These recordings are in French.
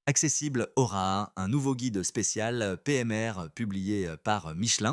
Accessible aura un nouveau guide spécial PMR publié par Michelin.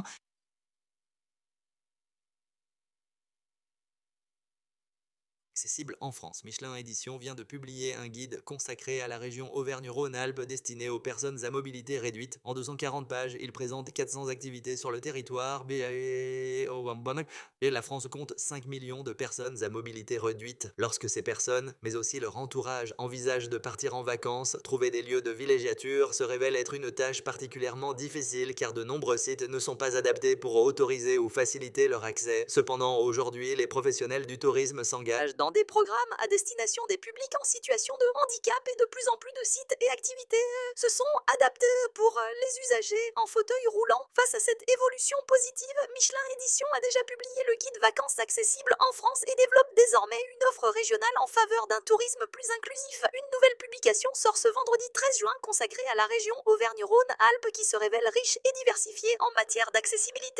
Accessible en France. Michelin Édition vient de publier un guide consacré à la région Auvergne-Rhône-Alpes destiné aux personnes à mobilité réduite. En 240 pages, il présente 400 activités sur le territoire. Et la France compte 5 millions de personnes à mobilité réduite. Lorsque ces personnes, mais aussi leur entourage, envisagent de partir en vacances, trouver des lieux de villégiature se révèle être une tâche particulièrement difficile car de nombreux sites ne sont pas adaptés pour autoriser ou faciliter leur accès. Cependant, aujourd'hui, les professionnels du tourisme s'engagent dans des programmes à destination des publics en situation de handicap et de plus en plus de sites et activités se sont adaptés pour les usagers en fauteuil roulant. Face à cette évolution positive, Michelin Édition a déjà publié le guide vacances accessibles en France et développe désormais une offre régionale en faveur d'un tourisme plus inclusif. Une nouvelle publication sort ce vendredi 13 juin consacrée à la région Auvergne-Rhône-Alpes qui se révèle riche et diversifiée en matière d'accessibilité.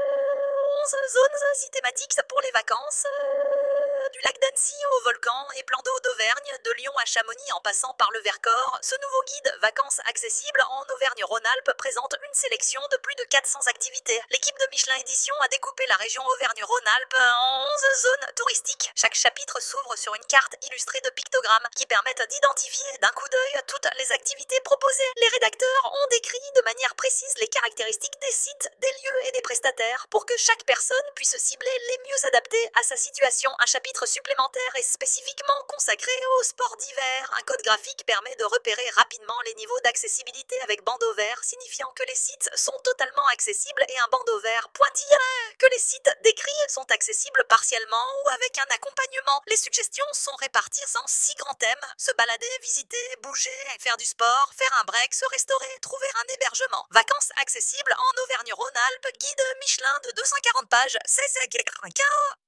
11 zones thématiques pour les vacances, du lac d'Annecy au volcan et plan d'eau d'Auvergne, de Lyon à Chamonix en passant par le Vercors. Ce nouveau guide vacances accessibles en Auvergne-Rhône-Alpes présente une sélection de plus de 400 activités. L'équipe de Michelin Édition a découpé la région Auvergne-Rhône-Alpes en 11 zones touristiques. Chaque chapitre s'ouvre sur une carte illustrée de pictogrammes qui permettent d'identifier d'un coup d'œil toutes les activités proposées. Les rédacteurs ont décrit de manière précise les caractéristiques des sites, des lieux et des prestataires pour que chaque personne puisse cibler les mieux adaptés à sa situation. Un chapitre supplémentaire est spécifiquement consacré aux sports d'hiver. Un code graphique permet de repérer rapidement les niveaux d'accessibilité avec bandeau vert, signifiant que les sites sont totalement accessibles, et un bandeau vert pointillé que les sites décrits sont accessibles partiellement ou avec un accompagnement. Les suggestions sont réparties en 6 grands thèmes: se balader, visiter, bouger, faire du sport, faire un break, se restaurer, trouver un hébergement. Vacances accessibles en Auvergne-Rhône-Alpes, guide Michelin de 240 pages, 16,95 €.